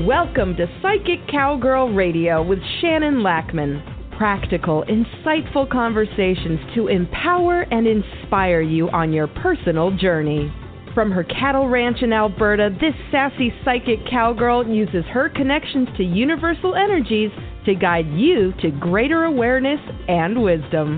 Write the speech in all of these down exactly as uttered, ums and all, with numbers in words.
Welcome to Psychic Cowgirl Radio with Shannon Lackman. Practical, insightful conversations to empower and inspire you on your personal journey. From her cattle ranch in Alberta, this sassy psychic cowgirl uses her connections to universal energies to guide you to greater awareness and wisdom.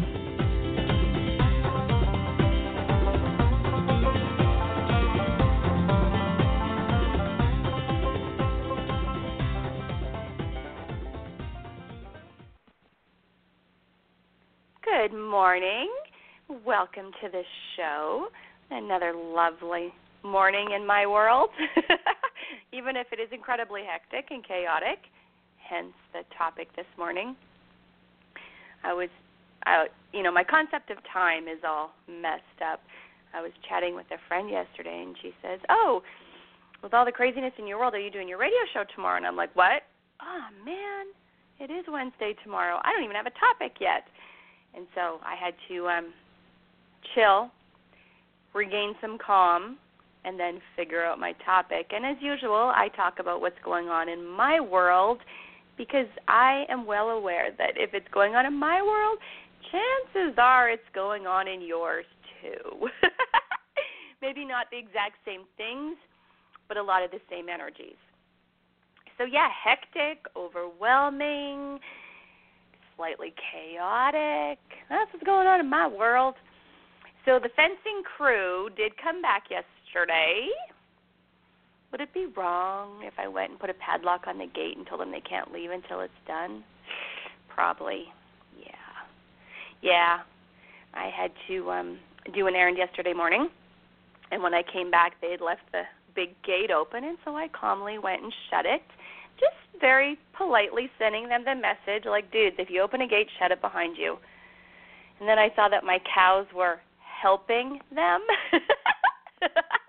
Good morning. Welcome to the show. Another lovely morning in my world, even if it is incredibly hectic and chaotic, hence the topic this morning. I was, I, you know, my concept of time is all messed up. I was chatting with a friend yesterday, and she says, oh, with all the craziness in your world, are you doing your radio show tomorrow? And I'm like, what? Oh, man, it is Wednesday tomorrow. I don't even have a topic yet. And so I had to um, chill, regain some calm, and then figure out my topic. And as usual, I talk about what's going on in my world because I am well aware that if it's going on in my world, chances are it's going on in yours too. Maybe not the exact same things, but a lot of the same energies. So yeah, hectic, overwhelming, slightly chaotic. That's what's going on in my world. So the fencing crew did come back yesterday. Would it be wrong if I went and put a padlock on the gate and told them they can't leave until it's done? Probably, yeah. Yeah, I had to um, do an errand yesterday morning, and when I came back, they had left the big gate open, and so I calmly went and shut it, just very politely sending them the message, like, dudes, if you open a gate, shut it behind you. And then I saw that my cows were helping them. And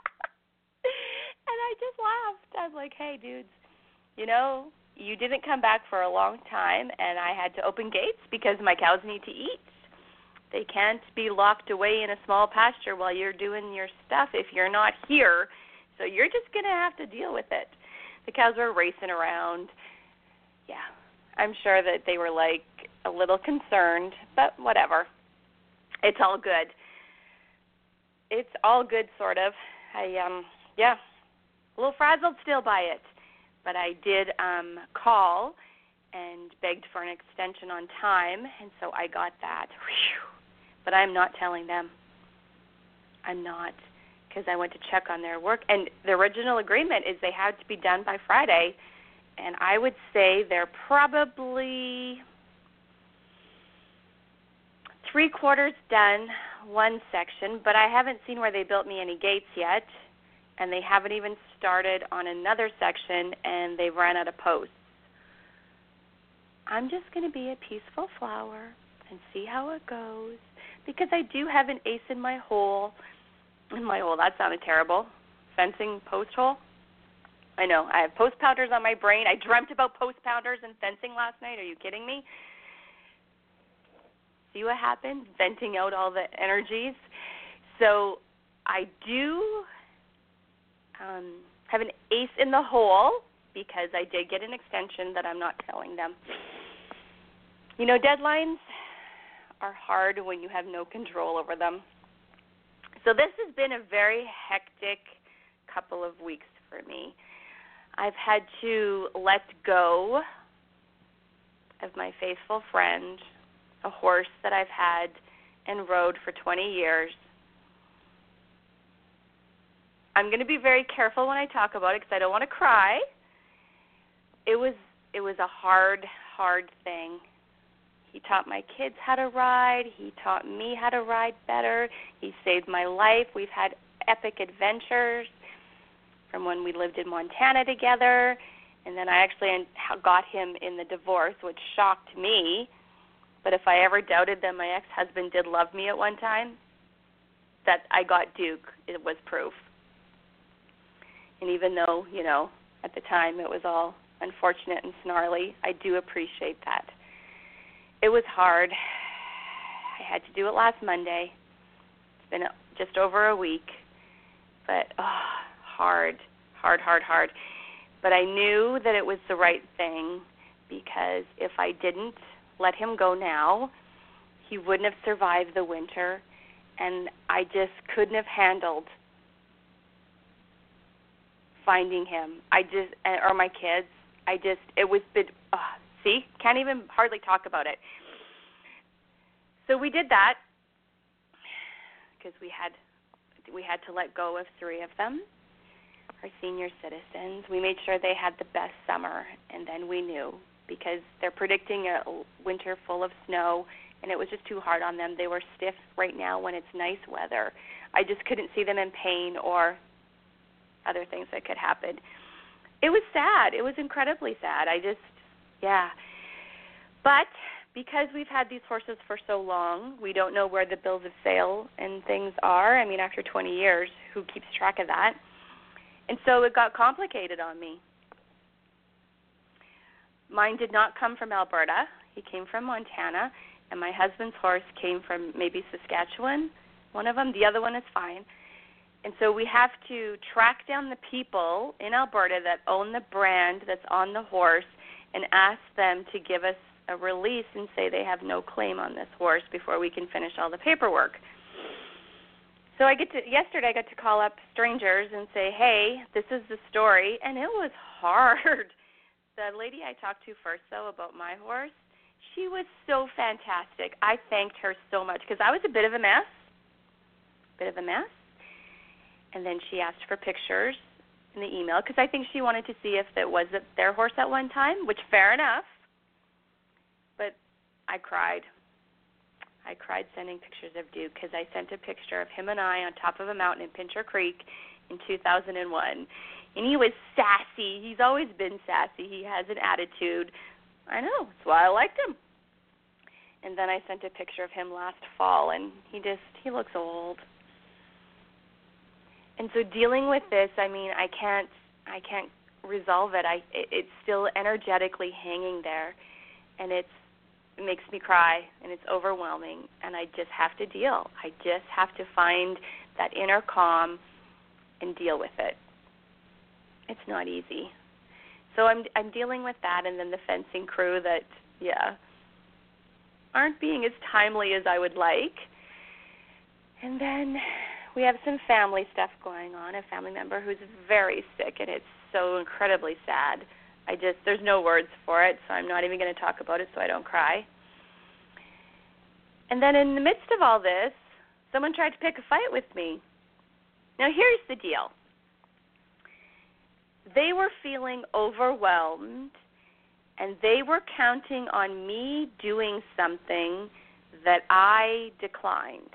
I just laughed. I was like, hey, dudes, you know, you didn't come back for a long time, and I had to open gates because my cows need to eat. They can't be locked away in a small pasture while you're doing your stuff if you're not here. So you're just going to have to deal with it. The cows were racing around. Yeah, I'm sure that they were, like, a little concerned, but whatever. It's all good. It's all good, sort of. I, um, yeah, a little frazzled still by it. But I did um, call and begged for an extension on time, and so I got that. Whew. But I'm not telling them. I'm not, because I went to check on their work. And the original agreement is they had to be done by Friday, and I would say they're probably three quarters done, one section, but I haven't seen where they built me any gates yet, and they haven't even started on another section, and they've run out of posts. I'm just going to be a peaceful flower and see how it goes, because I do have an ace in my hole. In my hole, that sounded terrible. Fencing post hole. I know, I have post pounders on my brain. I dreamt about post pounders and fencing last night. Are you kidding me? See what happened? Venting out all the energies. So I do um, have an ace in the hole because I did get an extension that I'm not telling them. You know, deadlines are hard when you have no control over them. So this has been a very hectic couple of weeks for me. I've had to let go of my faithful friend, a horse that I've had and rode for twenty years. I'm going to be very careful when I talk about it because I don't want to cry. It was it was a hard, hard thing. He taught my kids how to ride. He taught me how to ride better. He saved my life. We've had epic adventures from when we lived in Montana together. And then I actually got him in the divorce, which shocked me. But if I ever doubted that my ex-husband did love me at one time, that I got Duke, it was proof. And even though, you know, at the time it was all unfortunate and snarly, I do appreciate that. It was hard. I had to do it last Monday. It's been just over a week. But, oh, hard, hard, hard, hard. But I knew that it was the right thing, because if I didn't let him go now, he wouldn't have survived the winter, and I just couldn't have handled finding him. I just, or my kids, I just, it was, been, oh, see, can't even hardly talk about it. So we did that, because we had, we had to let go of three of them, our senior citizens. We made sure they had the best summer, and then we knew, because they're predicting a winter full of snow, and it was just too hard on them. They were stiff right now when it's nice weather. I just couldn't see them in pain or other things that could happen. It was sad. It was incredibly sad. I just, yeah. But because we've had these horses for so long, we don't know where the bills of sale and things are. I mean, after twenty years, who keeps track of that? And so it got complicated on me. Mine did not come from Alberta. He came from Montana. And my husband's horse came from maybe Saskatchewan, one of them. The other one is fine. And so we have to track down the people in Alberta that own the brand that's on the horse and ask them to give us a release and say they have no claim on this horse before we can finish all the paperwork. So I get to yesterday I got to call up strangers and say, hey, this is the story. And it was hard. The lady I talked to first, though, about my horse, she was so fantastic. I thanked her so much, because I was a bit of a mess, bit of a mess. And then she asked for pictures in the email, because I think she wanted to see if it was their horse at one time, which fair enough. But I cried. I cried sending pictures of Duke, because I sent a picture of him and I on top of a mountain in Pincher Creek in two thousand one. And he was sassy. He's always been sassy. He has an attitude. I know. That's why I liked him. And then I sent a picture of him last fall, and he just, he looks old. And so dealing with this, I mean, I can't, I can't resolve it. I, it, it's still energetically hanging there, and it's, it makes me cry, and it's overwhelming, and I just have to deal. I just have to find that inner calm and deal with it. It's not easy. So I'm I'm dealing with that, and then the fencing crew that, yeah, aren't being as timely as I would like. And then we have some family stuff going on, a family member who's very sick, and it's so incredibly sad. I just, there's no words for it, so I'm not even going to talk about it so I don't cry. And then in the midst of all this, someone tried to pick a fight with me. Now here's the deal. They were feeling overwhelmed, and they were counting on me doing something that I declined.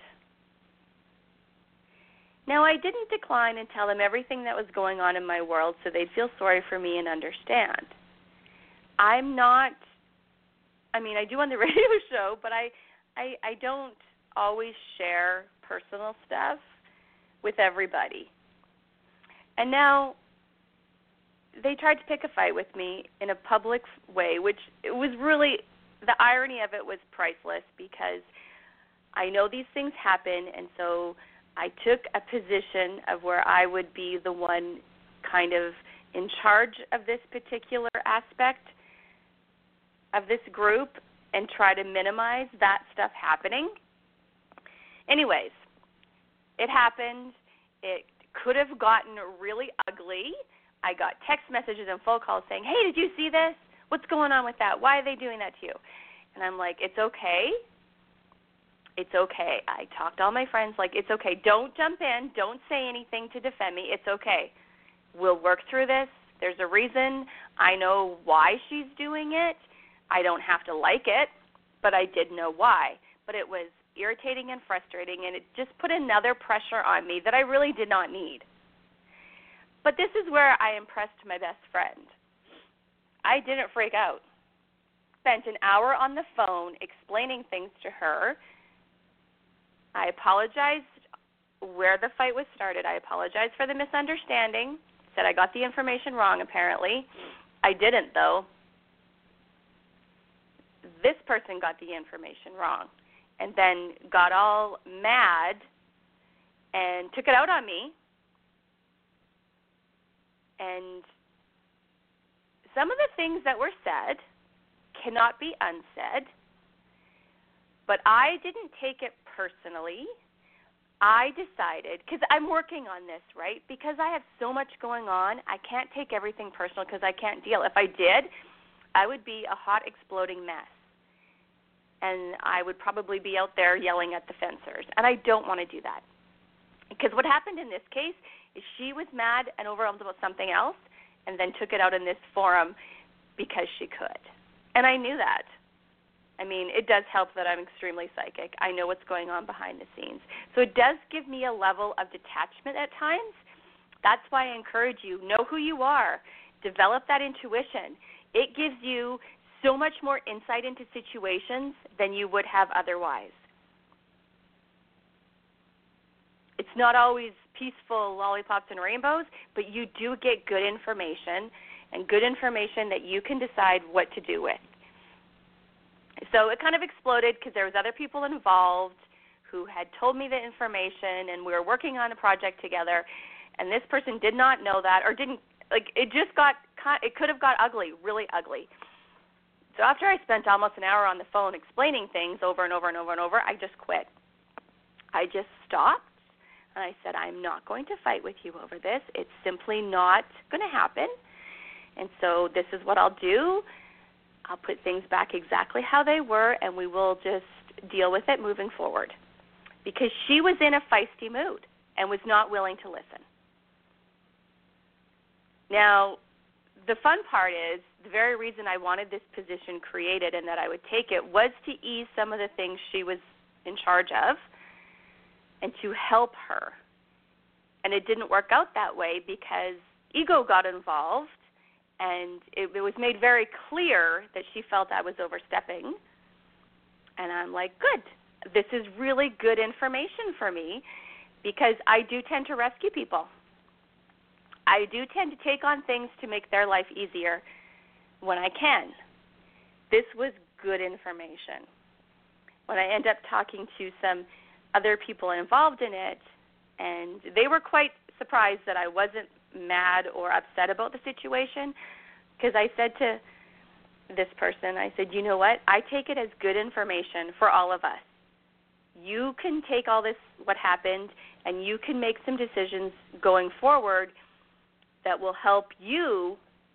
Now, I didn't decline and tell them everything that was going on in my world so they'd feel sorry for me and understand. I'm not, I mean, I do on the radio show, but I, I, I don't always share personal stuff with everybody. And now they tried to pick a fight with me in a public way, which it was really, the irony of it was priceless, because I know these things happen, and so I took a position of where I would be the one kind of in charge of this particular aspect of this group and try to minimize that stuff happening. Anyways, it happened. It could have gotten really ugly. I got text messages and phone calls saying, hey, did you see this? What's going on with that? Why are they doing that to you? And I'm like, it's okay. It's okay. I talked to all my friends, like, it's okay. Don't jump in. Don't say anything to defend me. It's okay. We'll work through this. There's a reason. I know why she's doing it. I don't have to like it, but I did know why. But it was irritating and frustrating, and it just put another pressure on me that I really did not need. But this is where I impressed my best friend. I didn't freak out. Spent an hour on the phone explaining things to her. I apologized where the fight was started. I apologized for the misunderstanding. Said I got the information wrong, apparently. I didn't, though. This person got the information wrong and then got all mad and took it out on me. And some of the things that were said cannot be unsaid, but I didn't take it personally. I decided, because I'm working on this, right? Because I have so much going on, I can't take everything personal because I can't deal. If I did, I would be a hot, exploding mess. And I would probably be out there yelling at the fencers. And I don't want to do that. Because what happened in this case is she was mad and overwhelmed about something else and then took it out in this forum because she could. And I knew that. I mean, it does help that I'm extremely psychic. I know what's going on behind the scenes. So it does give me a level of detachment at times. That's why I encourage you, know who you are. Develop that intuition. It gives you so much more insight into situations than you would have otherwise. It's not always peaceful lollipops and rainbows, but you do get good information, and good information that you can decide what to do with. So it kind of exploded because there was other people involved who had told me the information, and we were working on a project together, and this person did not know that, or didn't, like, it just got, it could have got ugly, really ugly. So after I spent almost an hour on the phone explaining things over and over and over and over, I just quit. I just stopped, and I said, I'm not going to fight with you over this. It's simply not going to happen. And so this is what I'll do. I'll put things back exactly how they were, and we will just deal with it moving forward. Because she was in a feisty mood and was not willing to listen. Now, the fun part is the very reason I wanted this position created and that I would take it was to ease some of the things she was in charge of and to help her. And it didn't work out that way because ego got involved, and it, it was made very clear that she felt I was overstepping. And I'm like, good. This is really good information for me because I do tend to rescue people. I do tend to take on things to make their life easier when I can. This was good information. When I end up talking to some other people involved in it, and they were quite surprised that I wasn't mad or upset about the situation, because I said to this person, I said, you know what, I take it as good information for all of us. You can take all this, what happened, and you can make some decisions going forward that will help you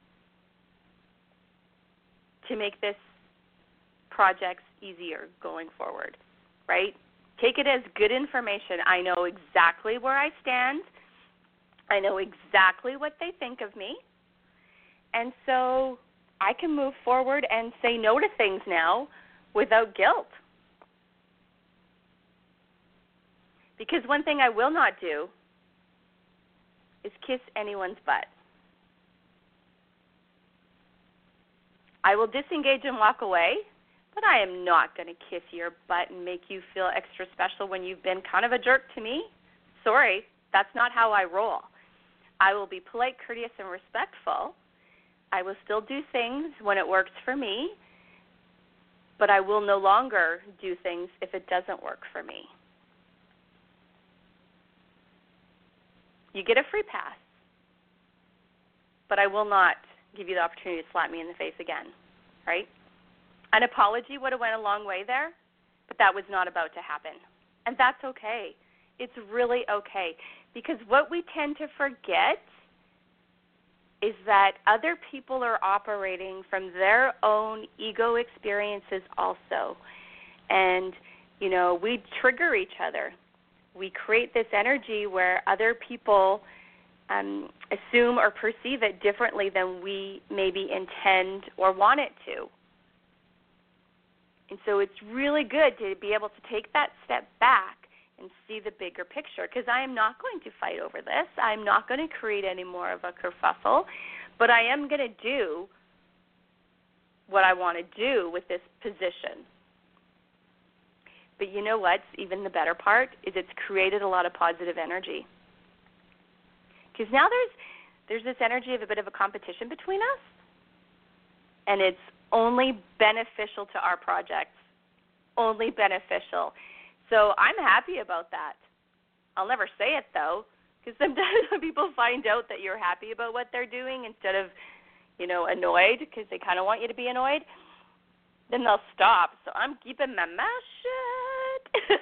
to make this project easier going forward, right? Take it as good information. I know exactly where I stand. I know exactly what they think of me. And so I can move forward and say no to things now without guilt. Because one thing I will not do is kiss anyone's butt. I will disengage and walk away, but I am not going to kiss your butt and make you feel extra special when you've been kind of a jerk to me. Sorry, that's not how I roll. I will be polite, courteous, and respectful. I will still do things when it works for me, but I will no longer do things if it doesn't work for me. You get a free pass, but I will not give you the opportunity to slap me in the face again, right? An apology would have went a long way there, but that was not about to happen. And that's okay. It's really okay. Because what we tend to forget is that other people are operating from their own ego experiences also. And, you know, we trigger each other. We create this energy where other people um, assume or perceive it differently than we maybe intend or want it to. And so it's really good to be able to take that step back and see the bigger picture, because I am not going to fight over this. I'm not going to create any more of a kerfuffle, but I am going to do what I want to do with this position. But you know what's even the better part is it's created a lot of positive energy. Because now there's there's this energy of a bit of a competition between us, and it's only beneficial to our projects, only beneficial. So I'm happy about that. I'll never say it, though, because sometimes when people find out that you're happy about what they're doing instead of, you know, annoyed because they kind of want you to be annoyed, then they'll stop. So I'm keeping my mouth shut.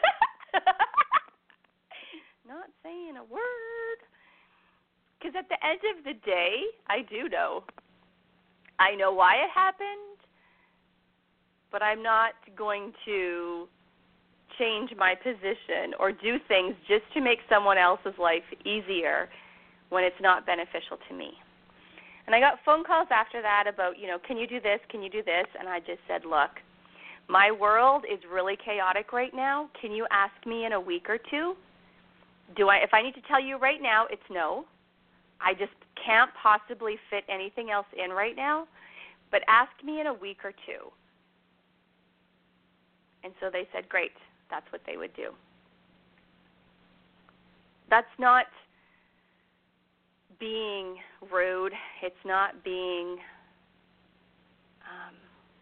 Not saying a word. Because at the end of the day, I do know. I know why it happened, but I'm not going to change my position or do things just to make someone else's life easier when it's not beneficial to me. And I got phone calls after that about, you know, can you do this, can you do this? And I just said, look, my world is really chaotic right now. Can you ask me in a week or two? Do I? If I need to tell you right now, it's no. I just can't possibly fit anything else in right now, but ask me in a week or two. And so they said, great, that's what they would do. That's not being rude. It's not being, um,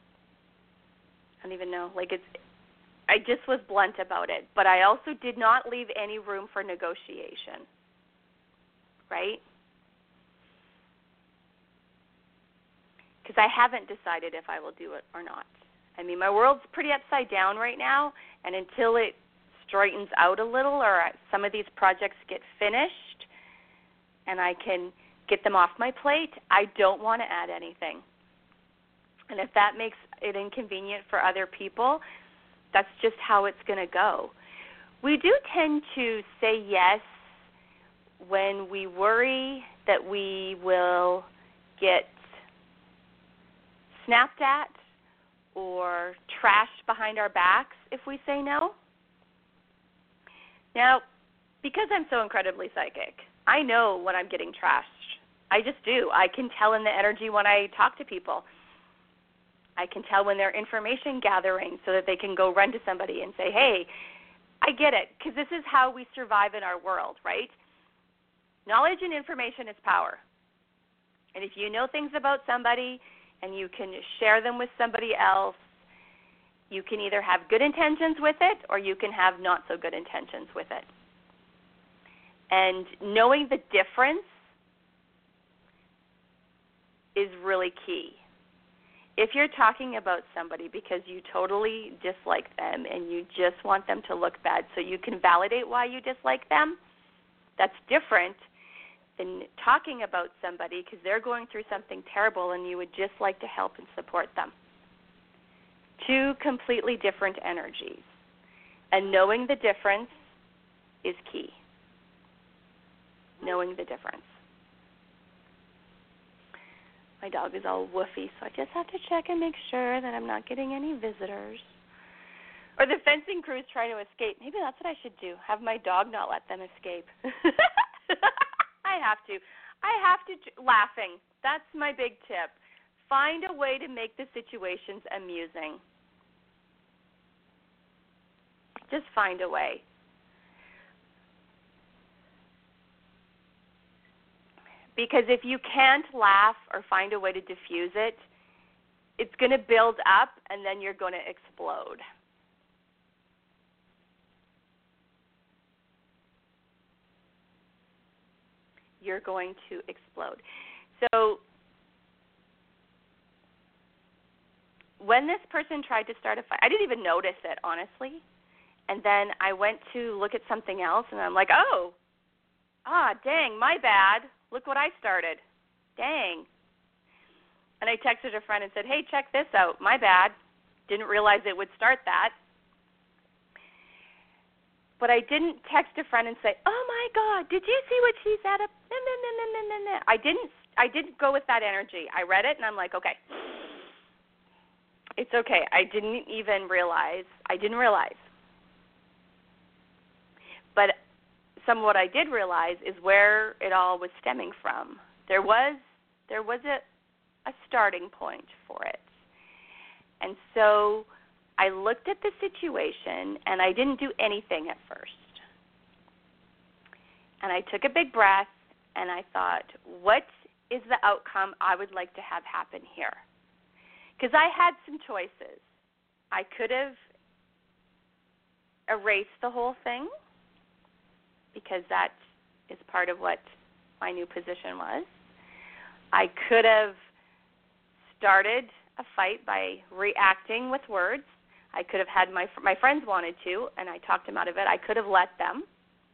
I don't even know, like it's, I just was blunt about it. But I also did not leave any room for negotiation, right? Because I haven't decided if I will do it or not. I mean, my world's pretty upside down right now, and until it straightens out a little or some of these projects get finished and I can get them off my plate, I don't want to add anything. And if that makes it inconvenient for other people, that's just how it's going to go. We do tend to say yes when we worry that we will get snapped at or trashed behind our backs if we say no. Now, because I'm so incredibly psychic, I know when I'm getting trashed. I just do. I can tell in the energy when I talk to people. I can tell when they're information gathering so that they can go run to somebody and say, hey, I get it, because this is how we survive in our world, right? Knowledge and information is power. And if you know things about somebody and you can share them with somebody else, you can either have good intentions with it or you can have not so good intentions with it. And knowing the difference is really key. If you're talking about somebody because you totally dislike them and you just want them to look bad so you can validate why you dislike them, that's different than talking about somebody because they're going through something terrible and you would just like to help and support them. Two completely different energies. And knowing the difference is key. Knowing the difference. My dog is all woofy, so I just have to check and make sure that I'm not getting any visitors. Or the fencing crew is trying to escape. Maybe that's what I should do, have my dog not let them escape. I have to. I have to, laughing. That's my big tip. Find a way to make the situations amusing. Just find a way. Because if you can't laugh or find a way to diffuse it, it's going to build up and then you're going to explode. You're going to explode. So when this person tried to start a fight, I didn't even notice it, honestly. And then I went to look at something else, and I'm like, oh, ah, dang, my bad. Look what I started. Dang. And I texted a friend and said, hey, check this out. My bad. Didn't realize it would start that. But I didn't text a friend and say, oh, my God, did you see what she said? No, no, no, no, no, no, no. I didn't, I didn't go with that energy. I read it, and I'm like, okay. It's okay. I didn't even realize. I didn't realize. But some of what I did realize is where it all was stemming from. There was there was a, a starting point for it. And so I looked at the situation, and I didn't do anything at first. And I took a big breath, and I thought, what is the outcome I would like to have happen here? Because I had some choices. I could have erased the whole thing, because that is part of what my new position was. I could have started a fight by reacting with words. I could have had my my friends wanted to, and I talked them out of it. I could have let them.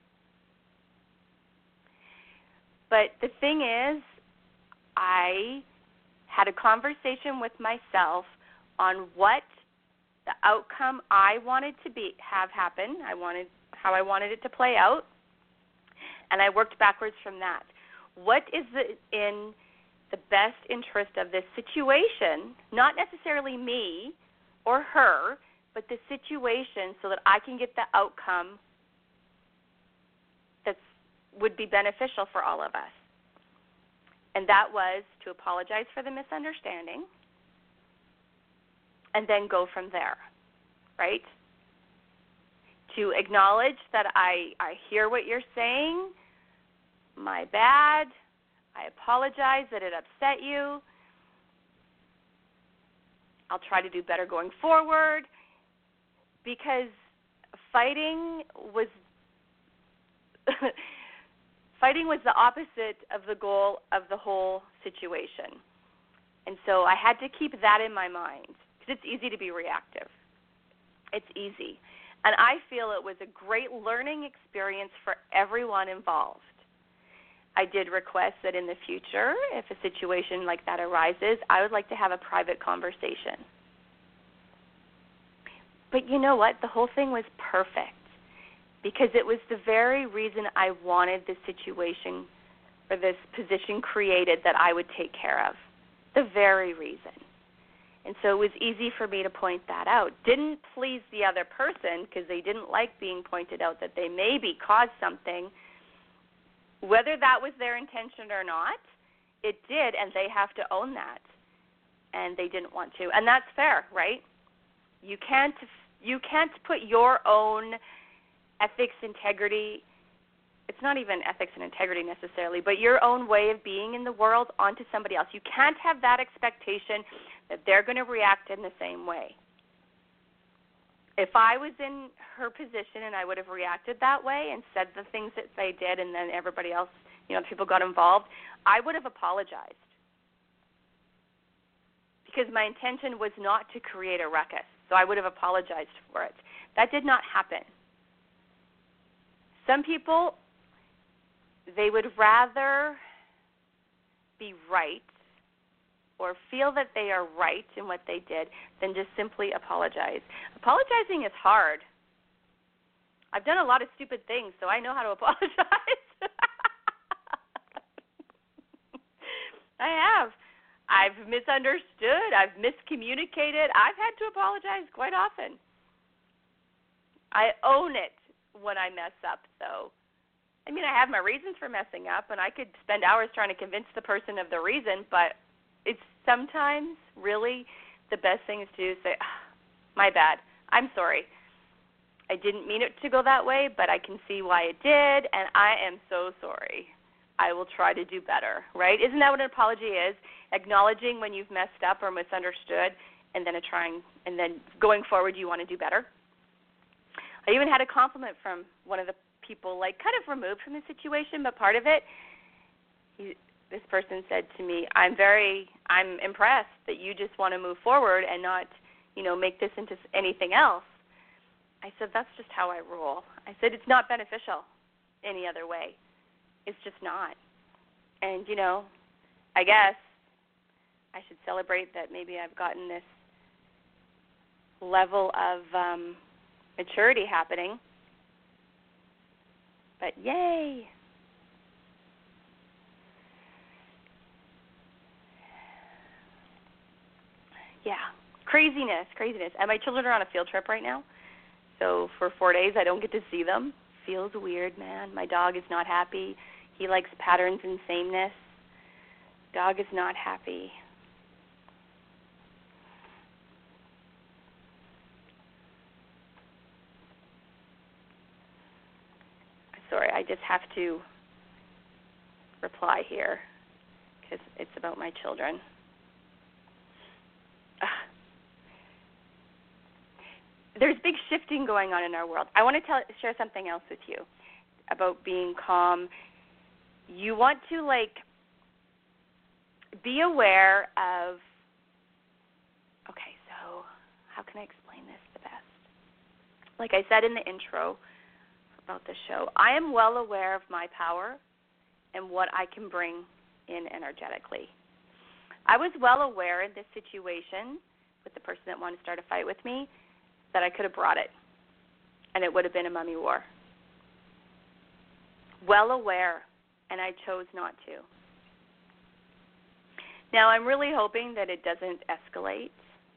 But the thing is, I had a conversation with myself on what the outcome I wanted to be have happen. I wanted how I wanted it to play out, and I worked backwards from that. What is the, in the best interest of this situation, not necessarily me or her, but the situation, so that I can get the outcome that would be beneficial for all of us. And that was to apologize for the misunderstanding and then go from there, right? To acknowledge that I, I hear what you're saying, my bad, I apologize that it upset you, I'll try to do better going forward, because fighting was fighting was the opposite of the goal of the whole situation. And so I had to keep that in my mind, because it's easy to be reactive. It's easy. And I feel it was a great learning experience for everyone involved. I did request that in the future, if a situation like that arises, I would like to have a private conversation. But you know what? The whole thing was perfect, because it was the very reason I wanted this situation or this position created that I would take care of. The very reason. And so it was easy for me to point that out. Didn't please the other person, because they didn't like being pointed out that they maybe caused something. Whether that was their intention or not, it did, and they have to own that. And they didn't want to. And that's fair, right? You can't you can't put your own ethics, integrity, it's not even ethics and integrity necessarily, but your own way of being in the world onto somebody else. You can't have that expectation that they're going to react in the same way. If I was in her position and I would have reacted that way and said the things that they did, and then everybody else, you know, people got involved, I would have apologized. Because my intention was not to create a ruckus. So I would have apologized for it. That did not happen. Some people, they would rather be right or feel that they are right in what they did than just simply apologize. Apologizing is hard. I've done a lot of stupid things, so I know how to apologize. I have. I've misunderstood. I've miscommunicated. I've had to apologize quite often. I own it when I mess up, though. I mean, I have my reasons for messing up, and I could spend hours trying to convince the person of the reason, but it's sometimes really the best thing is to do is say, oh, my bad, I'm sorry. I didn't mean it to go that way, but I can see why it did, and I am so sorry. I will try to do better, right? Isn't that what an apology is? Acknowledging when you've messed up or misunderstood, and then a trying, and then going forward you want to do better. I even had a compliment from one of the people, like kind of removed from the situation, but part of it, he, this person said to me, I'm very, I'm impressed that you just want to move forward and not, you know, make this into anything else. I said, that's just how I roll. I said, it's not beneficial any other way. It's just not. And, you know, I guess I should celebrate that maybe I've gotten this level of um, maturity happening. But yay. Yeah, craziness, craziness. And my children are on a field trip right now. So for four days I don't get to see them. Feels weird, man. My dog is not happy. He likes patterns and sameness. Dog is not happy. Sorry, I just have to reply here because it's about my children. Ugh. There's big shifting going on in our world. I want to tell, share something else with you about being calm. You want to, like, be aware of can I explain this the best? Like I said in the intro about the show, I am well aware of my power and what I can bring in energetically. I was well aware in this situation with the person that wanted to start a fight with me that I could have brought it, and it would have been a mummy war. Well aware, and I chose not to. Now, I'm really hoping that it doesn't escalate,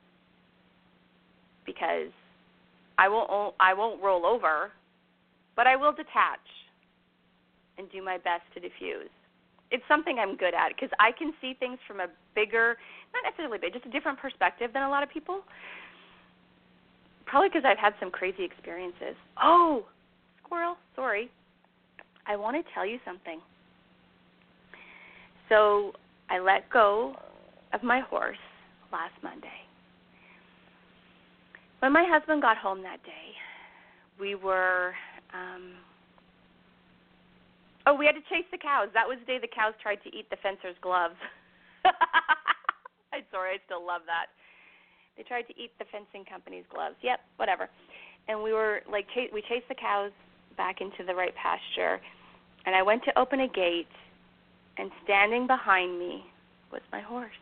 because I won't, I won't roll over, but I will detach and do my best to diffuse. It's something I'm good at because I can see things from a bigger, not necessarily big, just a different perspective than a lot of people. Probably because I've had some crazy experiences. Oh, squirrel, sorry. I want to tell you something. So I let go of my horse last Monday. When my husband got home that day, we were, um, oh, we had to chase the cows. That was the day the cows tried to eat the fencer's gloves. I'm sorry, I still love that. They tried to eat the fencing company's gloves. Yep, whatever. And we were like, ch- we chased the cows back into the right pasture, and I went to open a gate, and standing behind me was my horse.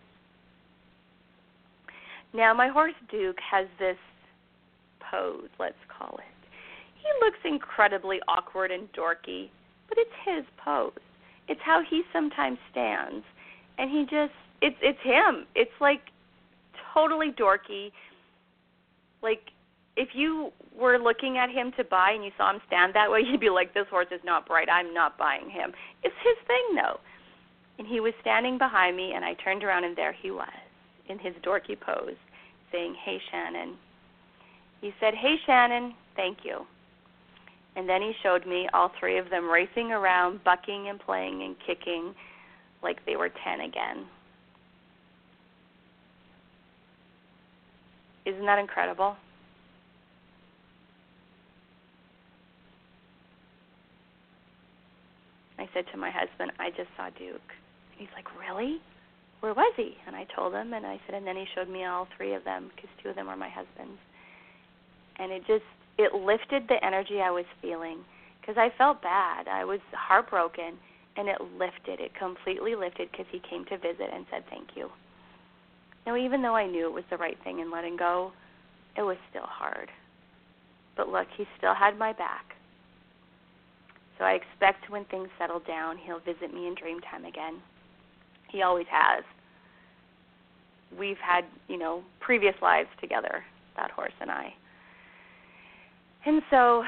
Now, my horse Duke has this pose, let's call it. He looks incredibly awkward and dorky, but it's his pose. It's how he sometimes stands, and he just, it's it's him. It's like totally dorky. Like if you were looking at him to buy and you saw him stand that way, you'd be like, this horse is not bright. I'm not buying him. It's his thing, though. And he was standing behind me, and I turned around, and there he was in his dorky pose saying, hey, Shannon. He said, hey, Shannon, thank you. And then he showed me all three of them racing around, bucking and playing and kicking like they were ten again. Isn't that incredible? I said to my husband, I just saw Duke. And he's like, really? Where was he? And I told him, and I said, and then he showed me all three of them because two of them are my husband's. And it just, it lifted the energy I was feeling because I felt bad. I was heartbroken, and it lifted. It completely lifted because he came to visit and said thank you. Now, even though I knew it was the right thing in letting go, it was still hard. But look, he still had my back. So I expect when things settle down, he'll visit me in dream time again. He always has. We've had, you know, previous lives together, that horse and I. And so,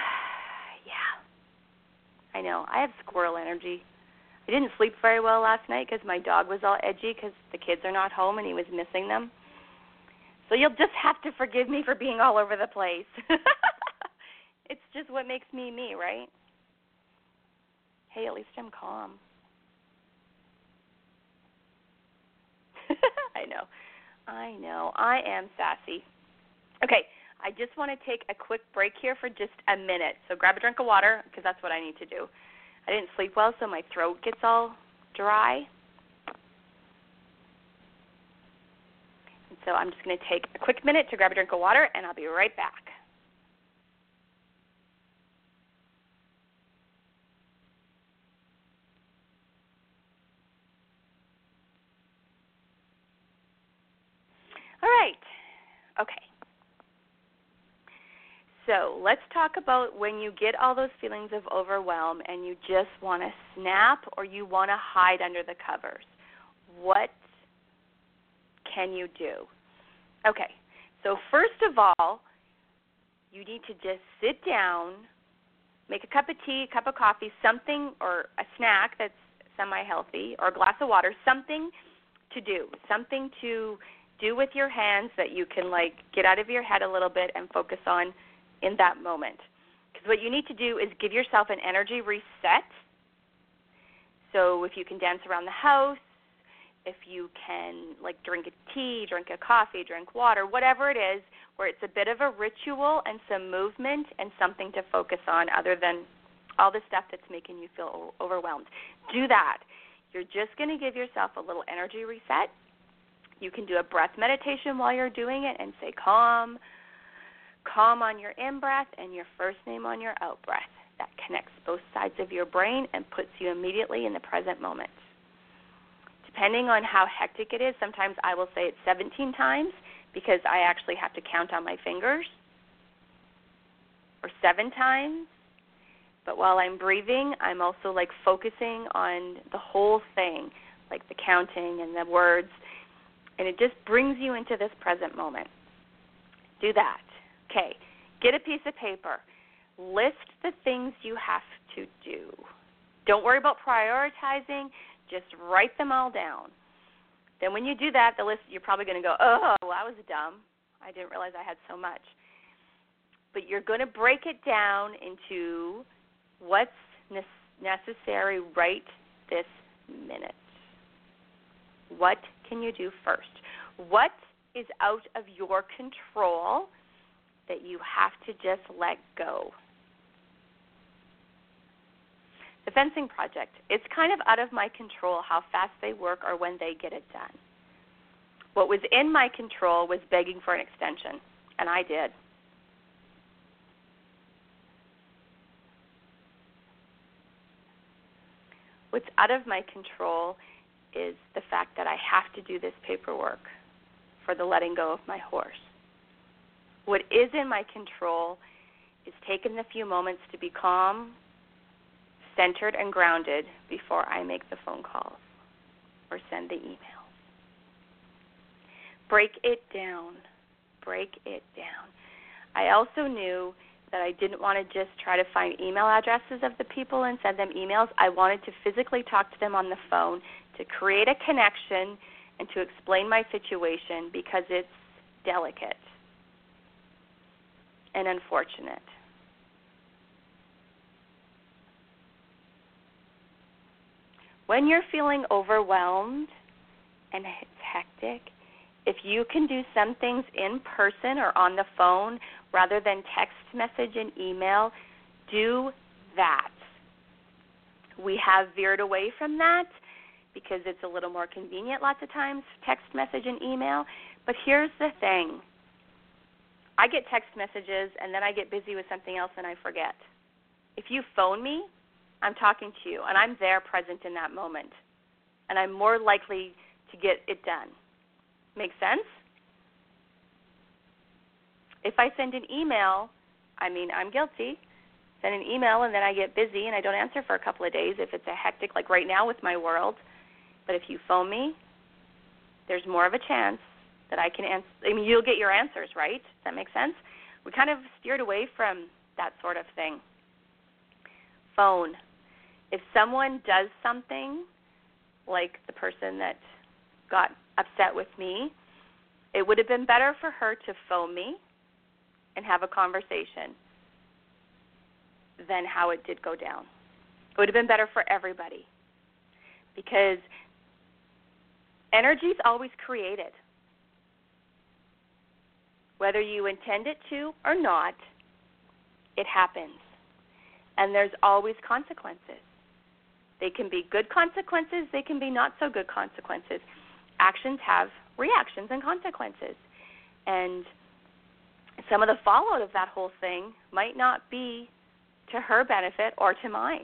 yeah, I know. I have squirrel energy. I didn't sleep very well last night because my dog was all edgy because the kids are not home and he was missing them. So you'll just have to forgive me for being all over the place. It's just what makes me me, right? Hey, at least I'm calm. I know. I know. I am sassy. Okay, I just want to take a quick break here for just a minute. So grab a drink of water because that's what I need to do. I didn't sleep well, so my throat gets all dry. And so I'm just going to take a quick minute to grab a drink of water, and I'll be right back. All right. Okay. So let's talk about when you get all those feelings of overwhelm and you just want to snap or you want to hide under the covers. What can you do? Okay. So first of all, you need to just sit down, make a cup of tea, a cup of coffee, something, or a snack that's semi-healthy, or a glass of water, something to do, something to do with your hands that you can, like, get out of your head a little bit and focus on in that moment. Because what you need to do is give yourself an energy reset. So if you can dance around the house, if you can, like, drink a tea, drink a coffee, drink water, whatever it is, where it's a bit of a ritual and some movement and something to focus on other than all the stuff that's making you feel overwhelmed. Do that. You're just going to give yourself a little energy reset. You can do a breath meditation while you're doing it and say calm, calm on your in-breath and your first name on your out-breath. That connects both sides of your brain and puts you immediately in the present moment. Depending on how hectic it is, sometimes I will say it seventeen times because I actually have to count on my fingers, or seven times. But while I'm breathing, I'm also like focusing on the whole thing, like the counting and the words, and it just brings you into this present moment. Do that. Okay, get a piece of paper. List the things you have to do. Don't worry about prioritizing. Just write them all down. Then when you do that, the list, you're probably going to go, oh, that was dumb. I didn't realize I had so much. But you're going to break it down into what's necessary right this minute. What can you do first? What is out of your control that you have to just let go? The fencing project, it's kind of out of my control how fast they work or when they get it done. What was in my control was begging for an extension, and I did. What's out of my control is the fact that I have to do this paperwork for the letting go of my horse. What is in my control is taking the few moments to be calm, centered, and grounded before I make the phone calls or send the emails. Break it down. Break it down. I also knew that I didn't want to just try to find email addresses of the people and send them emails. I wanted to physically talk to them on the phone to create a connection and to explain my situation because it's delicate and unfortunate. When you're feeling overwhelmed and it's hectic, if you can do some things in person or on the phone rather than text message and email, do that. We have veered away from that because it's a little more convenient lots of times, text message and email. But here's the thing. I get text messages and then I get busy with something else and I forget. If you phone me, I'm talking to you and I'm there present in that moment. And I'm more likely to get it done. Make sense? If I send an email, I mean, I'm guilty. Send an email and then I get busy and I don't answer for a couple of days if it's a hectic, like right now with my world. But if you phone me, there's more of a chance that I can answer. I mean, you'll get your answers, right? Does that make sense? We kind of steered away from that sort of thing. Phone. If someone does something, like the person that got upset with me, it would have been better for her to phone me and have a conversation than how it did go down. It would have been better for everybody because energy is always created. Whether you intend it to or not, it happens. And there's always consequences. They can be good consequences. They can be not so good consequences. Actions have reactions and consequences. And some of the fallout of that whole thing might not be to her benefit or to mine.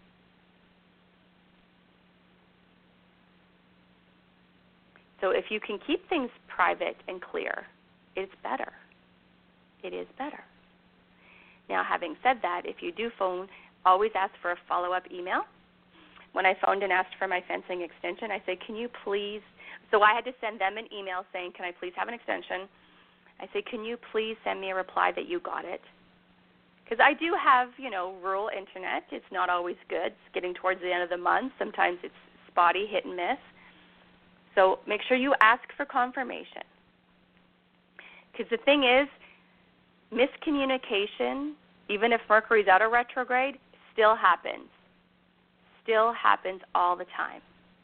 So if you can keep things private and clear, it's better. It is better. Now, having said that, if you do phone, always ask for a follow-up email. When I phoned and asked for my fencing extension, I said, can you please, so I had to send them an email saying, can I please have an extension? I said, can you please send me a reply that you got it? Because I do have, you know, rural internet. It's not always good. It's getting towards the end of the month. Sometimes it's spotty, hit and miss. So make sure you ask for confirmation. Because the thing is, miscommunication, even if Mercury's out of retrograde, still happens. Still happens all the time.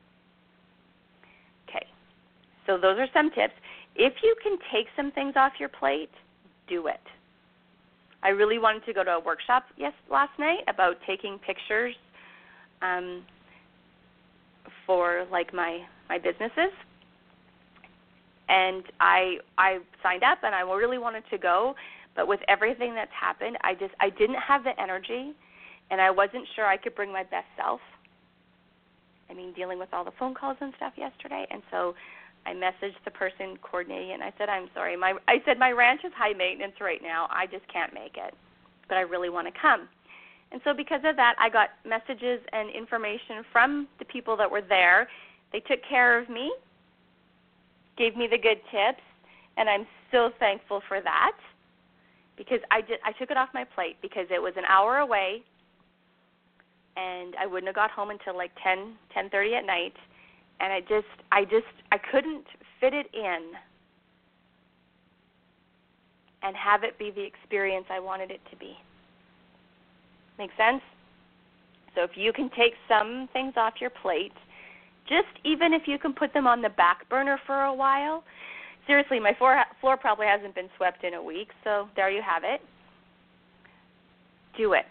Okay, so those are some tips. If you can take some things off your plate, do it. I really wanted to go to a workshop yes last night about taking pictures um, for like my, my businesses. And I I signed up and I really wanted to go, But with everything that's happened, I just I didn't have the energy, and I wasn't sure I could bring my best self. I mean, dealing with all the phone calls and stuff yesterday, and so I messaged the person coordinating it, and I said, I'm sorry. My I said, my ranch is high maintenance right now. I just can't make it, but I really want to come. And so because of that, I got messages and information from the people that were there. They took care of me, gave me the good tips, and I'm so thankful for that because I, did, I took it off my plate because it was an hour away, and I wouldn't have got home until like ten, ten thirty at night, and I just, I just, I couldn't fit it in and have it be the experience I wanted it to be. Make sense? So if you can take some things off your plate, just even if you can put them on the back burner for a while. Seriously, my floor, floor probably hasn't been swept in a week, so there you have it. Do it.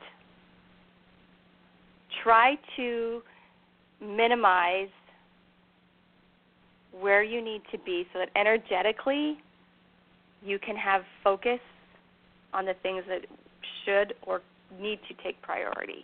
Try to minimize where you need to be so that energetically you can have focus on the things that should or need to take priority.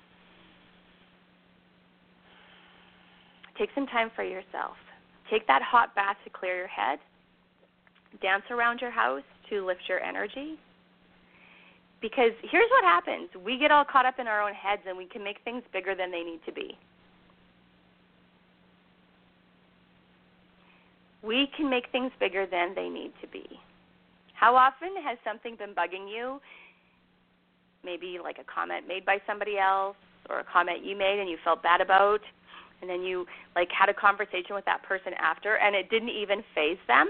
Take some time for yourself. Take that hot bath to clear your head. Dance around your house to lift your energy. Because here's what happens. We get all caught up in our own heads and we can make things bigger than they need to be. We can make things bigger than they need to be. How often has something been bugging you? Maybe like a comment made by somebody else or a comment you made and you felt bad about, and then you like had a conversation with that person after and it didn't even faze them.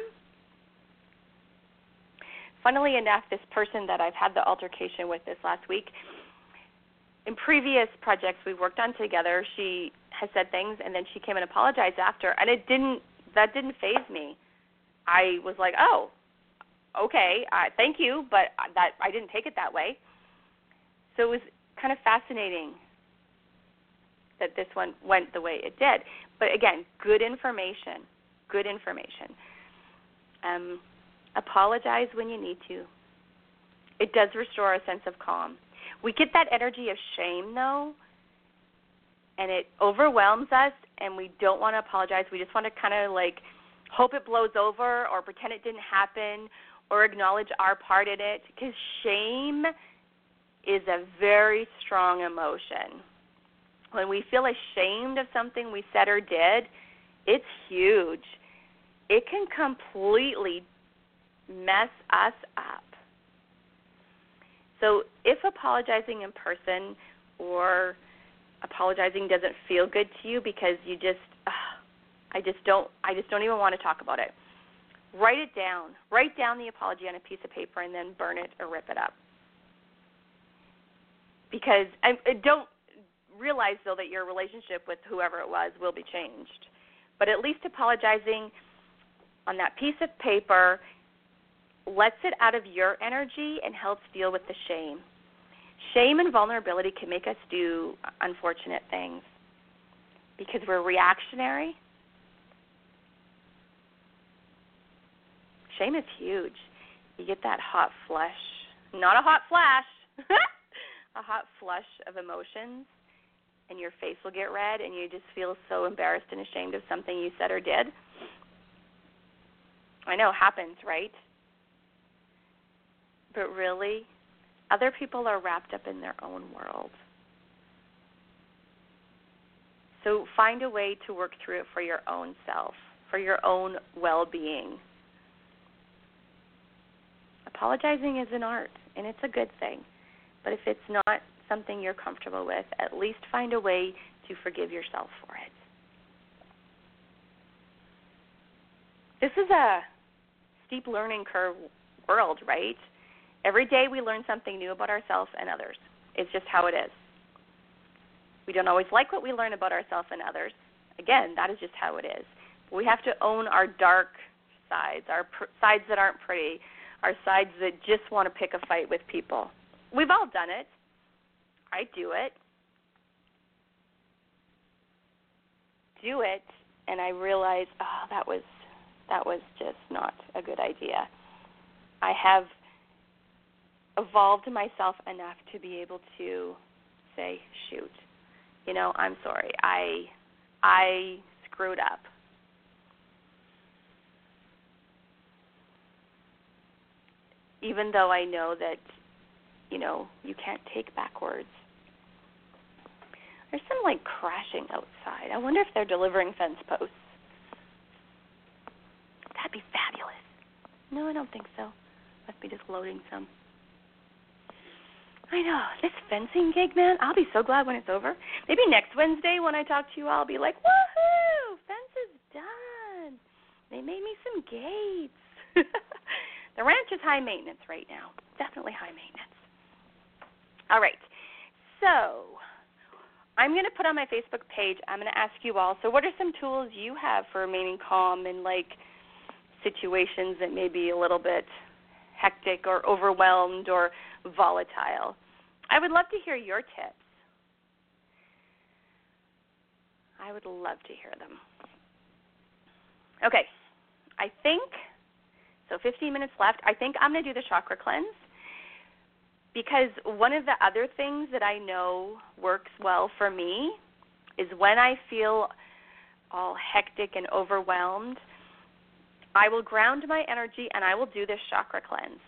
Funnily enough, this person that I've had the altercation with this last week, in previous projects we've worked on together, she has said things and then she came and apologized after, and it didn't, that didn't faze me. I was like, oh, okay, uh, thank you, but that I didn't take it that way. So it was kind of fascinating that this one went the way it did. But again, good information, good information. Um, apologize when you need to. It does restore a sense of calm. We get that energy of shame, though, and it overwhelms us, and we don't want to apologize. We just want to kind of like hope it blows over or pretend it didn't happen or acknowledge our part in it, because shame is a very strong emotion. When we feel ashamed of something we said or did, it's huge. It can completely mess us up. So if apologizing in person or apologizing doesn't feel good to you because you just, uh, I just don't, I just don't even want to talk about it, write it down. Write down the apology on a piece of paper and then burn it or rip it up. Because I, I don't realize, though, that your relationship with whoever it was will be changed. But at least apologizing on that piece of paper lets it out of your energy and helps deal with the shame. Shame and vulnerability can make us do unfortunate things because we're reactionary. Shame is huge. You get that hot flush, not a hot flash, a hot flush of emotions, and your face will get red, and you just feel so embarrassed and ashamed of something you said or did. I know, it happens, right? But really, other people are wrapped up in their own world. So find a way to work through it for your own self, for your own well-being. Apologizing is an art, and it's a good thing. But if it's not something you're comfortable with, at least find a way to forgive yourself for it. This is a steep learning curve world, right? Every day we learn something new about ourselves and others. It's just how it is. We don't always like what we learn about ourselves and others. Again, that is just how it is. We have to own our dark sides, our pr- sides that aren't pretty, our sides that just want to pick a fight with people. We've all done it. I do it. Do it, and I realize, oh, that was that was just not a good idea. I have evolved myself enough to be able to say, shoot, you know, I'm sorry. I I screwed up. Even though I know that, you know, you can't take back words. There's some, like, crashing outside. I wonder if they're delivering fence posts. That'd be fabulous. No, I don't think so. Must be just loading some. I know. This fencing gig, man, I'll be so glad when it's over. Maybe next Wednesday when I talk to you, I'll be like, woohoo, fence is done. They made me some gates. The ranch is high maintenance right now. Definitely high maintenance. All right. So I'm going to put on my Facebook page, I'm going to ask you all, so what are some tools you have for remaining calm in, like, situations that may be a little bit hectic or overwhelmed or volatile? I would love to hear your tips. I would love to hear them. Okay. I think... So fifteen minutes left. I think I'm going to do the chakra cleanse because one of the other things that I know works well for me is when I feel all hectic and overwhelmed, I will ground my energy and I will do this chakra cleanse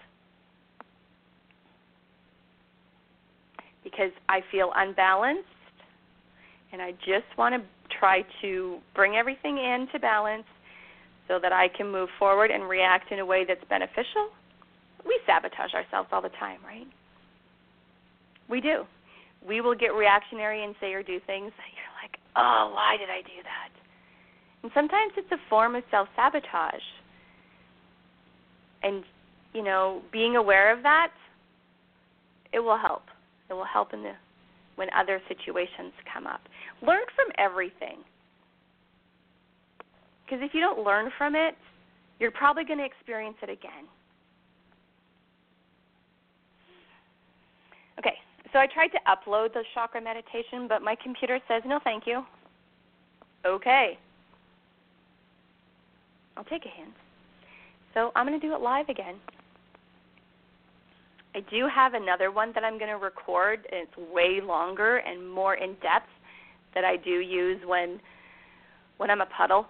because I feel unbalanced and I just want to try to bring everything into balance so that I can move forward and react in a way that's beneficial. We sabotage ourselves all the time, right? We do. We will get reactionary and say or do things that you're like, oh, why did I do that? And sometimes it's a form of self-sabotage. And, you know, being aware of that, it will help. It will help in the when other situations come up. Learn from everything. Because if you don't learn from it, you're probably going to experience it again. Okay, so I tried to upload the chakra meditation, but my computer says, no, thank you. Okay. I'll take a hint. So I'm going to do it live again. I do have another one that I'm going to record, and it's way longer and more in-depth that I do use when when I'm a puddle.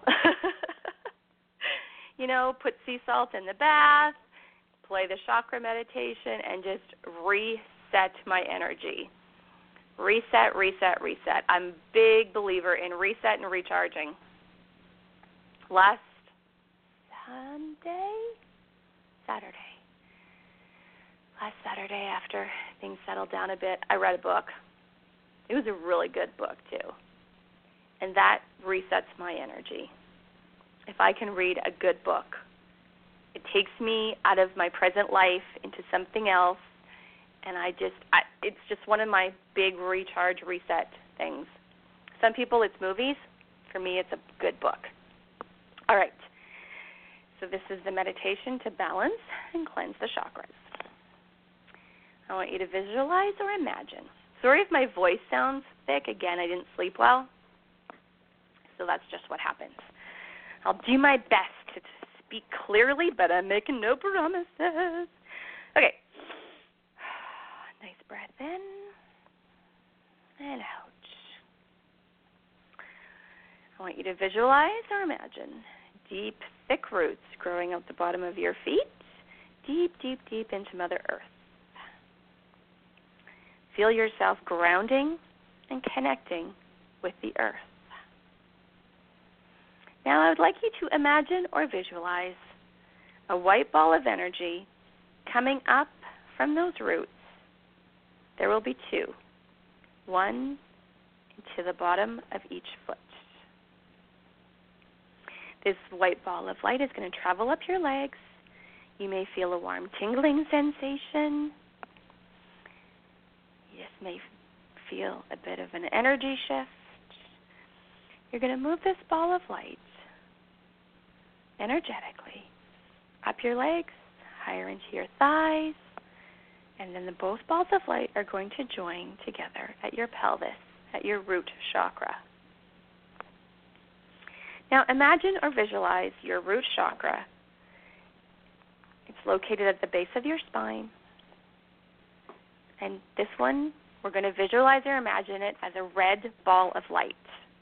You know, put sea salt in the bath, play the chakra meditation, and just reset my energy. Reset, reset, reset. I'm a big believer in reset and recharging. Last Sunday? Saturday. Last Saturday, after things settled down a bit, I read a book. It was a really good book, too. And that resets my energy. If I can read a good book, it takes me out of my present life into something else, and I just, I, it's just one of my big recharge, reset things. Some people, it's movies. For me, it's a good book. All right. So this is the meditation to balance and cleanse the chakras. I want you to visualize or imagine. Sorry if my voice sounds thick. Again, I didn't sleep well. So that's just what happens. I'll do my best to speak clearly, but I'm making no promises. Okay. Nice breath in and out. I want you to visualize or imagine deep, thick roots growing out the bottom of your feet, deep, deep, deep into Mother Earth. Feel yourself grounding and connecting with the earth. Now I would like you to imagine or visualize a white ball of energy coming up from those roots. There will be two, one to the bottom of each foot. This white ball of light is going to travel up your legs. You may feel a warm tingling sensation. You just may feel a bit of an energy shift. You're going to move this ball of light energetically up your legs, higher into your thighs, and then the both balls of light are going to join together at your pelvis, at your root chakra. Now imagine or visualize your root chakra. It's located at the base of your spine. And this one, we're going to visualize or imagine it as a red ball of light.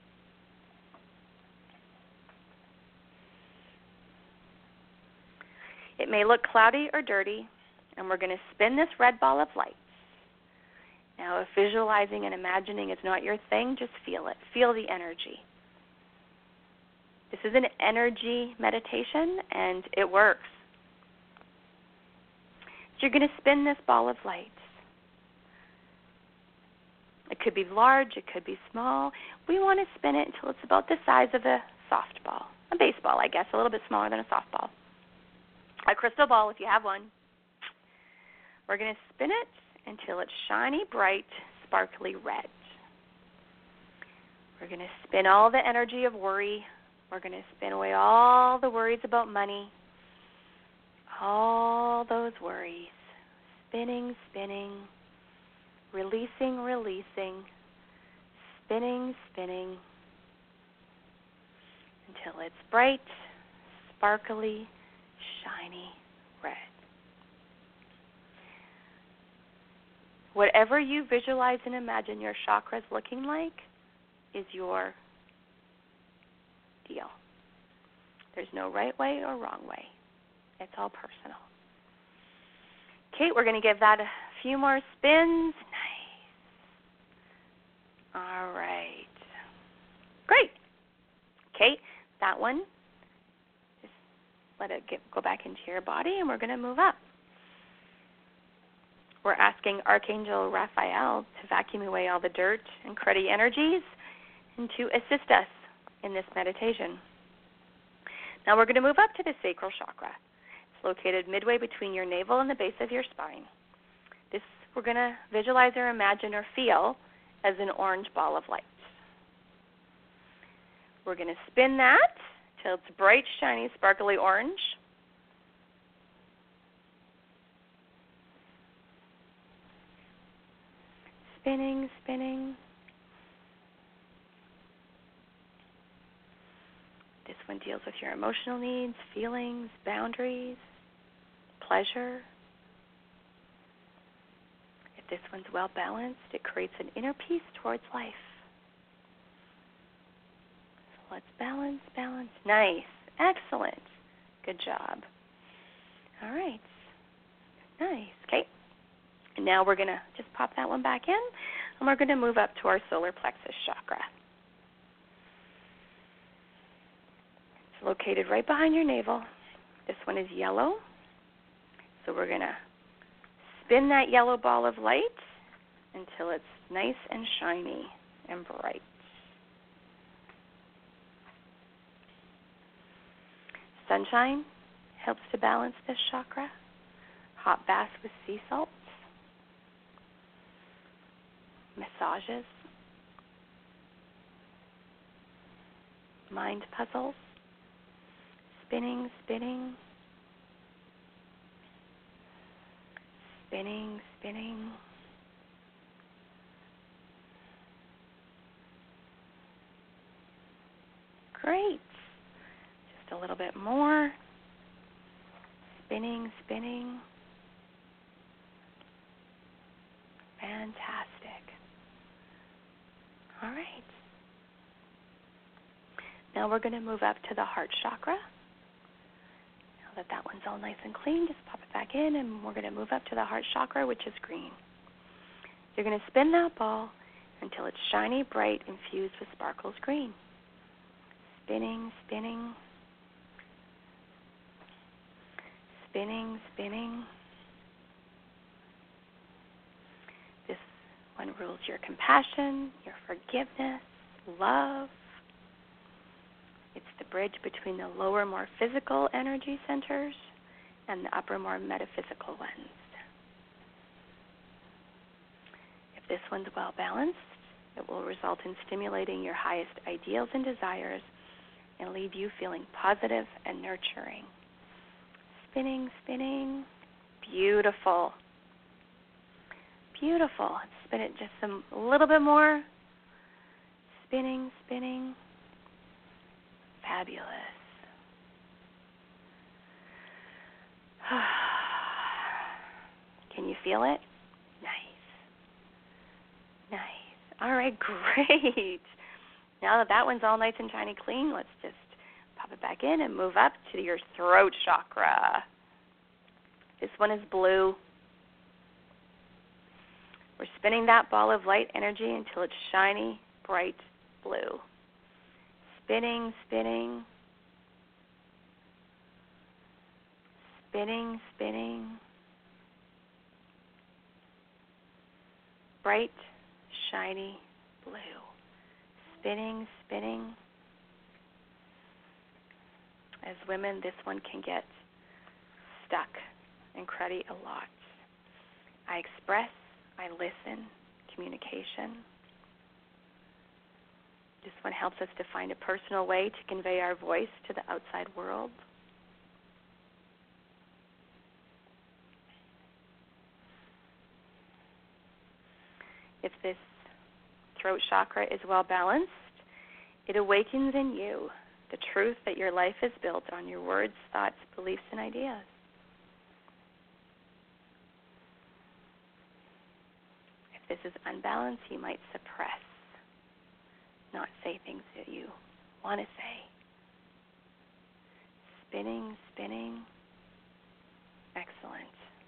It may look cloudy or dirty, and we're going to spin this red ball of light. Now, if visualizing and imagining is not your thing, just feel it. Feel the energy. This is an energy meditation, and it works. So you're going to spin this ball of light. It could be large, it could be small. We want to spin it until it's about the size of a softball, a baseball, I guess, a little bit smaller than a softball. A crystal ball, if you have one. We're going to spin it until it's shiny, bright, sparkly red. We're going to spin all the energy of worry. We're going to spin away all the worries about money, all those worries. Spinning, spinning, releasing, releasing, spinning, spinning, until it's bright, sparkly, shiny red. Whatever you visualize and imagine your chakras looking like is your deal. There's no right way or wrong way. It's all personal. Kate, we're going to give that a few more spins. Nice. All right. Great. Kate, that one, just let it get, go back into your body, and we're going to move up. We're asking Archangel Raphael to vacuum away all the dirt and cruddy energies and to assist us in this meditation. Now we're going to move up to the sacral chakra. It's located midway between your navel and the base of your spine. This we're going to visualize or imagine or feel as an orange ball of light. We're going to spin that till it's bright, shiny, sparkly orange. Spinning, spinning. This one deals with your emotional needs, feelings, boundaries, pleasure. If this one's well balanced, it creates an inner peace towards life. So let's balance, balance. Nice. Excellent. Good job. All right. Nice. Okay. And now we're going to just pop that one back in, and we're going to move up to our solar plexus chakra. It's located right behind your navel. This one is yellow. So we're going to spin that yellow ball of light until it's nice and shiny and bright. Sunshine helps to balance this chakra. Hot baths with sea salts. Massages. Mind puzzles. Spinning, spinning. Spinning, spinning. Great. Just a little bit more. Spinning, spinning. Fantastic. All right. Now we're going to move up to the heart chakra. Now that that one's all nice and clean, just pop it back in, and we're going to move up to the heart chakra, which is green. You're going to spin that ball until it's shiny, bright, infused with sparkles green. Spinning, spinning. Spinning, spinning. This one rules your compassion, your forgiveness, love. It's the bridge between the lower, more physical energy centers and the upper, more metaphysical ones. If this one's well balanced, it will result in stimulating your highest ideals and desires and leave you feeling positive and nurturing. Spinning, spinning. Beautiful. Beautiful. Let's spin it just some, a little bit more. Spinning, spinning. Fabulous. Can you feel it? Nice. All right, great. Now that that one's all nice and shiny clean, let's just pop it back in and move up to your throat chakra. This one is blue. We're spinning that ball of light energy until it's shiny, bright blue. Spinning, spinning. Spinning, spinning. Bright, shiny blue. Spinning, spinning. As women, this one can get stuck and cruddy a lot. I express, I listen, communication. This one helps us to find a personal way to convey our voice to the outside world. If this throat chakra is well balanced, it awakens in you the truth that your life is built on your words, thoughts, beliefs, and ideas. If this is unbalanced, you might suppress, not say things that you want to say. Spinning, spinning. Excellent.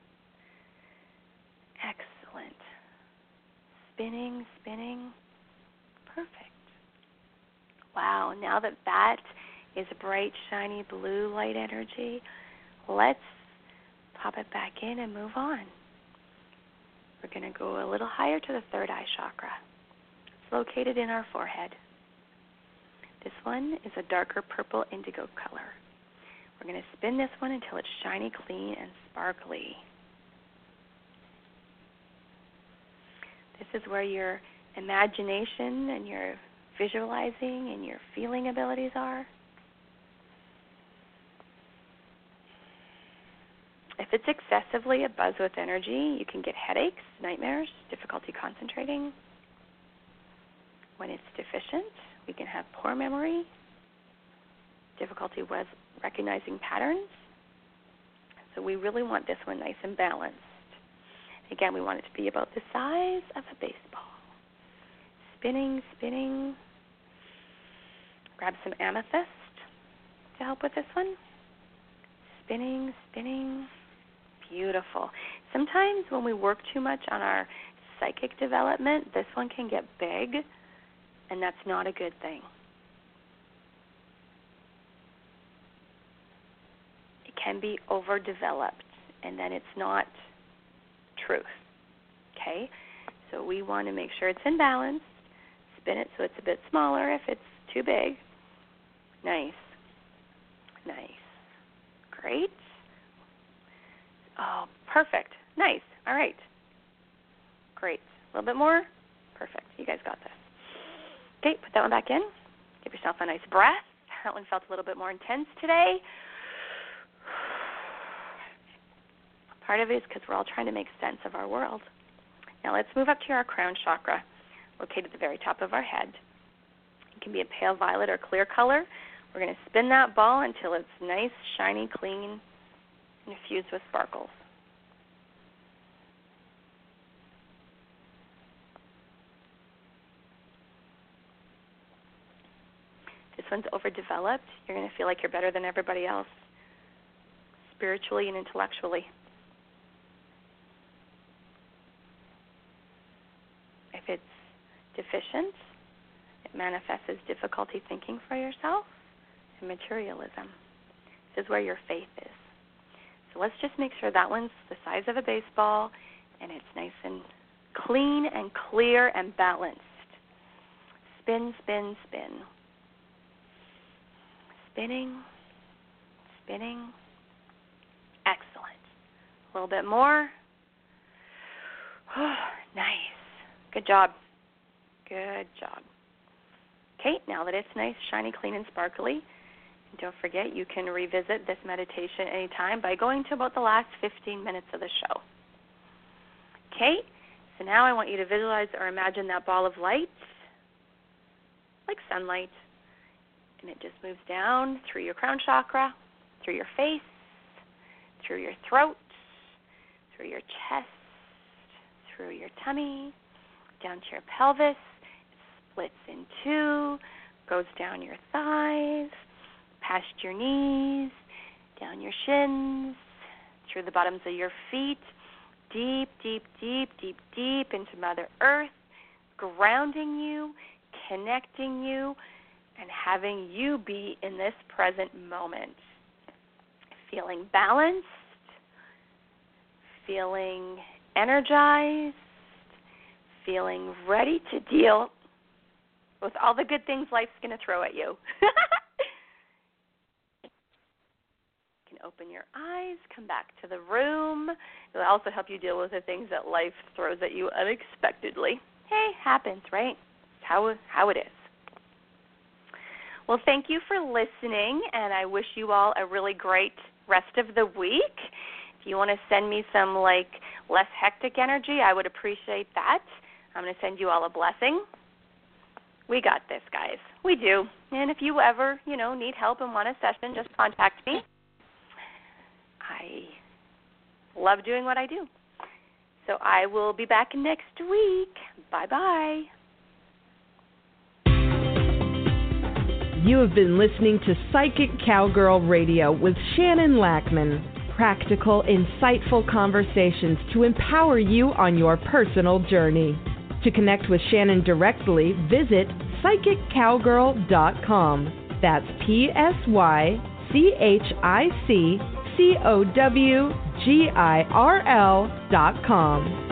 Excellent. Spinning, spinning. Perfect. Wow, now that that is a bright, shiny blue light energy, let's pop it back in and move on. We're going to go a little higher to the third eye chakra. It's located in our forehead. This one is a darker purple indigo color. We're going to spin this one until it's shiny, clean, and sparkly. This is where your imagination and your visualizing and your feeling abilities are. If it's excessively abuzz with energy, you can get headaches, nightmares, difficulty concentrating. When it's deficient, we can have poor memory, difficulty with recognizing patterns. So we really want this one nice and balanced. Again, we want it to be about the size of a baseball. Spinning, spinning. Grab some amethyst to help with this one. Spinning, spinning. Beautiful. Sometimes when we work too much on our psychic development, this one can get big, and that's not a good thing. It can be overdeveloped, and then it's not truth. Okay? So we want to make sure it's in balance. Spin it so it's a bit smaller if it's too big. Nice. Nice. Great. Oh, perfect. Nice. All right. Great. A little bit more. Perfect. You guys got this. Okay, put that one back in. Give yourself a nice breath. That one felt a little bit more intense today. Part of it is because we're all trying to make sense of our world. Now let's move up to our crown chakra, located at the very top of our head. It can be a pale violet or clear color. We're going to spin that ball until it's nice, shiny, clean, and infused with sparkles. This one's overdeveloped. You're going to feel like you're better than everybody else, spiritually and intellectually. If it's deficient, it manifests as difficulty thinking for yourself and materialism. This is where your faith is. So let's just make sure that one's the size of a baseball and it's nice and clean and clear and balanced. Spin, spin, spin. Spinning, spinning. Excellent. A little bit more. Oh, nice. Good job. Good job. Okay, now that it's nice, shiny, clean, and sparkly, don't forget you can revisit this meditation anytime by going to about the last fifteen minutes of the show. Okay, so now I want you to visualize or imagine that ball of light, like sunlight, and it just moves down through your crown chakra, through your face, through your throat, through your chest, through your tummy, down to your pelvis, splits in two, goes down your thighs, past your knees, down your shins, through the bottoms of your feet, deep, deep, deep, deep, deep into Mother Earth, grounding you, connecting you, and having you be in this present moment. Feeling balanced, feeling energized, feeling ready to deal with all the good things life's going to throw at you. You can open your eyes, come back to the room. It'll also help you deal with the things that life throws at you unexpectedly. Hey, happens, right? It's how, how it is. Well, thank you for listening, and I wish you all a really great rest of the week. If you want to send me some, like, less hectic energy, I would appreciate that. I'm going to send you all a blessing. We got this, guys. We do. And if you ever, you know, need help and want a session, just contact me. I love doing what I do. So I will be back next week. Bye-bye. You have been listening to Psychic Cowgirl Radio with Shannon Lackman. Practical, insightful conversations to empower you on your personal journey. To connect with Shannon directly, visit psychic cowgirl dot com. That's P S Y C H I C C O W G I R L dot com.